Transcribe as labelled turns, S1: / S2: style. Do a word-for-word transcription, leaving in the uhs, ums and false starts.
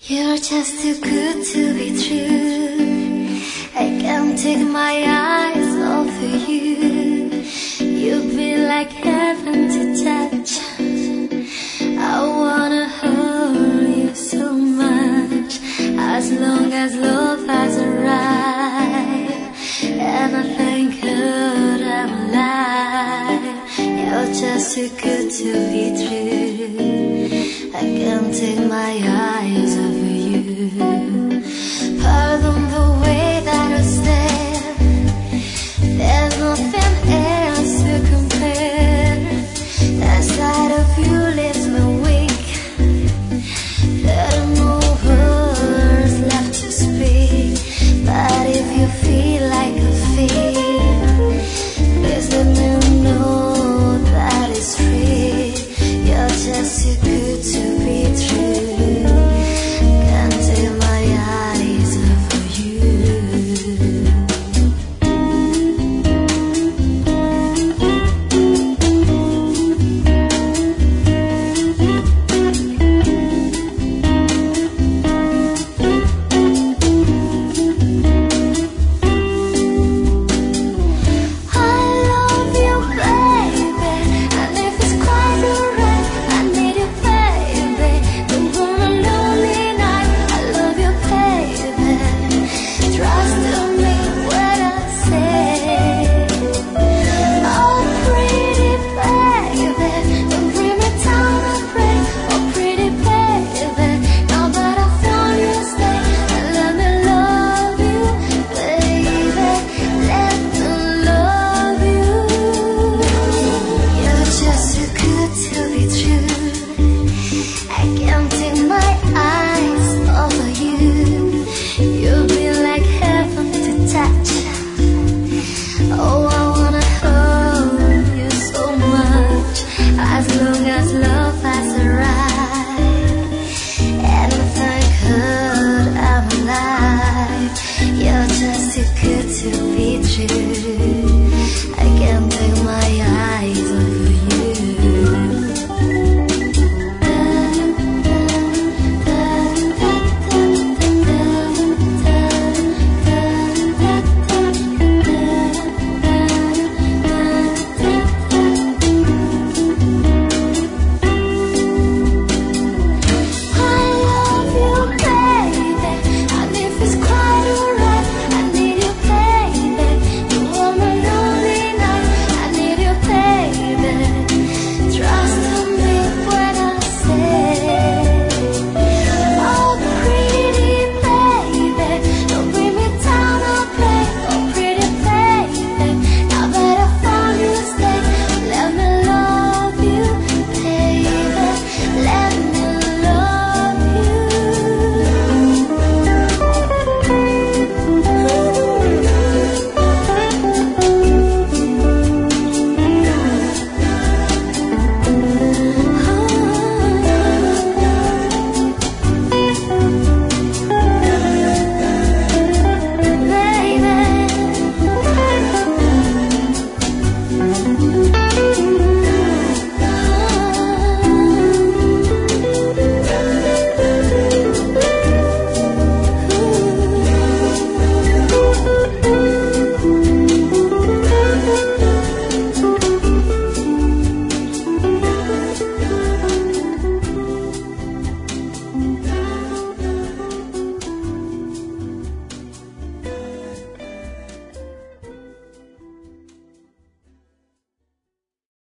S1: You're just too good to be true. I can't take my eyes off of you. You feel like heaven to touch. I wanna hold you so much. As long as love has arrived, and I thank God I'm alive. You're just too good to be true. I can't take my eyes